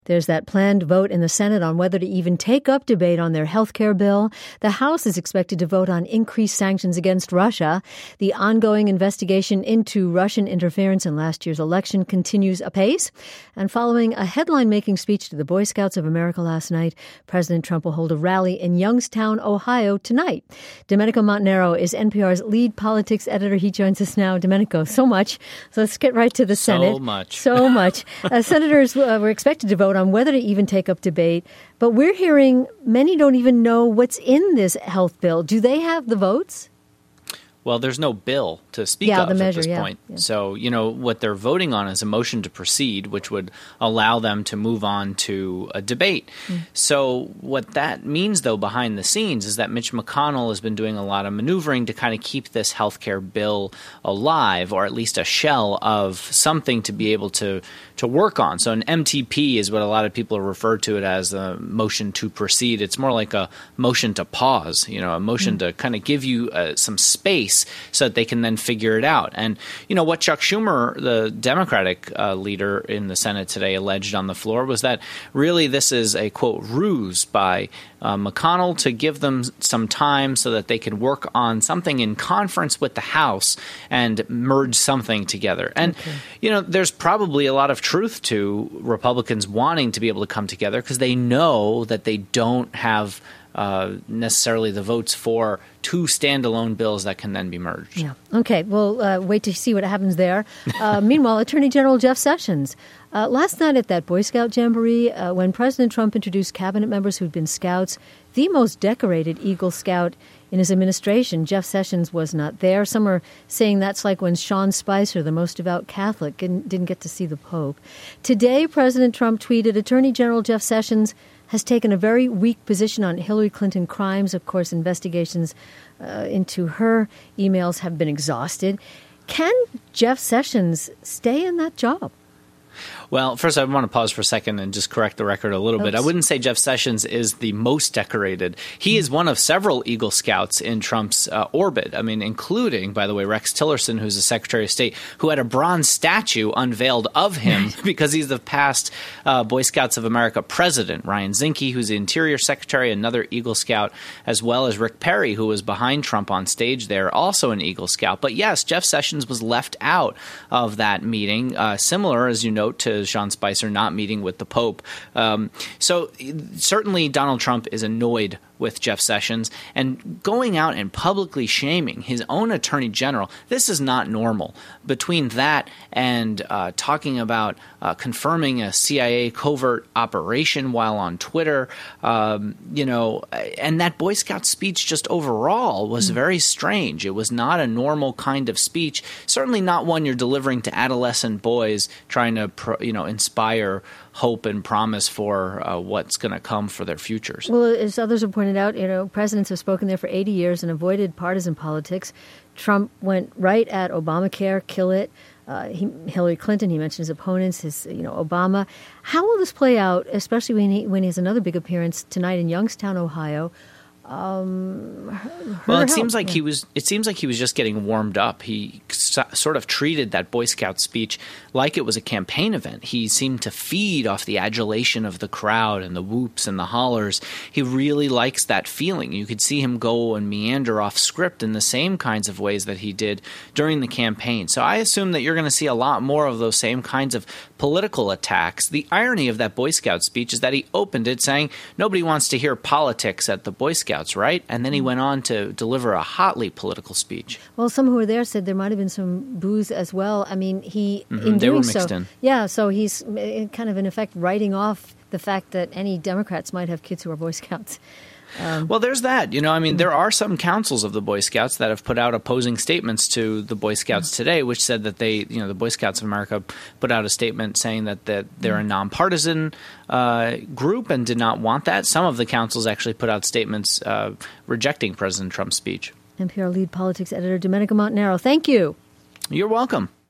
There's that planned vote in the Senate on whether to even take up debate on their health care bill. The House is expected to vote on increased sanctions against Russia. The ongoing investigation into Russian interference in last year's election continues apace. And following a headline-making speech to the Boy Scouts of America last night, President Trump will hold a rally in Youngstown, Ohio tonight. Domenico Montanaro is NPR's lead politics editor. He joins us now. Domenico, so much. So let's get right to the Senate. So much. Senators were expected to vote on whether to even take up debate. But we're hearing many don't even know what's in this health bill. Do they have the votes? Well, there's no bill to speak of measure, at this point. Yeah. So, what they're voting on is a motion to proceed, which would allow them to move on to a debate. So what that means, though, behind the scenes is that Mitch McConnell has been doing a lot of maneuvering to kind of keep this health care bill alive, or at least a shell of something to be able to work on. So an MTP is what a lot of people refer to it as, a motion to proceed. It's more like a motion to pause, a motion to kind of give you some space so that they can then figure it out. And, what Chuck Schumer, the Democratic leader in the Senate today, alleged on the floor was that really this is a, quote, ruse by McConnell to give them some time so that they can work on something in conference with the House and merge something together. And, there's probably a lot of truth to Republicans wanting to be able to come together because they know that they don't have necessarily the votes for two standalone bills that can then be merged. Yeah. Okay. We'll wait to see what happens there. Meanwhile, Attorney General Jeff Sessions, last night at that Boy Scout Jamboree, when President Trump introduced cabinet members who'd been scouts, the most decorated Eagle Scout in his administration, Jeff Sessions, was not there. Some are saying that's like when Sean Spicer, the most devout Catholic, didn't get to see the Pope. Today, President Trump tweeted, Attorney General Jeff Sessions has taken a very weak position on Hillary Clinton crimes. Of course, investigations into her emails have been exhausted. Can Jeff Sessions stay in that job? Well, first, I want to pause for a second and just correct the record a little bit. I wouldn't say Jeff Sessions is the most decorated. He is one of several Eagle Scouts in Trump's orbit. I mean, including, by the way, Rex Tillerson, who's the Secretary of State, who had a bronze statue unveiled of him because he's the past Boy Scouts of America president. Ryan Zinke, who's the Interior Secretary, another Eagle Scout, as well as Rick Perry, who was behind Trump on stage there, also an Eagle Scout. But yes, Jeff Sessions was left out of that meeting, similar, as you note, to Sean Spicer not meeting with the Pope. So certainly Donald Trump is annoyed with Jeff Sessions, and going out and publicly shaming his own attorney general, this is not normal. Between that and talking about confirming a CIA covert operation while on Twitter, and that Boy Scout speech just overall was very strange. It was not a normal kind of speech, certainly not one you're delivering to adolescent boys trying to, inspire hope and promise for what's going to come for their futures. Well, as others have pointed out, presidents have spoken there for 80 years and avoided partisan politics. Trump went right at Obamacare, kill it. Hillary Clinton, he mentioned his opponents, Obama. How will this play out, especially when he has another big appearance tonight in Youngstown, Ohio? It seems like he was just getting warmed up. He sort of treated that Boy Scout speech like it was a campaign event. He seemed to feed off the adulation of the crowd and the whoops and the hollers. He really likes that feeling. You could see him go and meander off script in the same kinds of ways that he did during the campaign. So I assume that you're going to see a lot more of those same kinds of political attacks. The irony of that Boy Scout speech is that he opened it saying nobody wants to hear politics at the Boy Scouts, right? And then he went on to deliver a hotly political speech. Well, some who were there said there might have been some boos as well. I mean, they were mixed in. Yeah, so he's kind of in effect writing off the fact that any Democrats might have kids who are Boy Scouts. Well, there's that. There are some councils of the Boy Scouts that have put out opposing statements to the Boy Scouts today, which said that the Boy Scouts of America put out a statement saying that they're a nonpartisan group and did not want that. Some of the councils actually put out statements rejecting President Trump's speech. NPR lead politics editor Domenico Montanaro, thank you. You're welcome.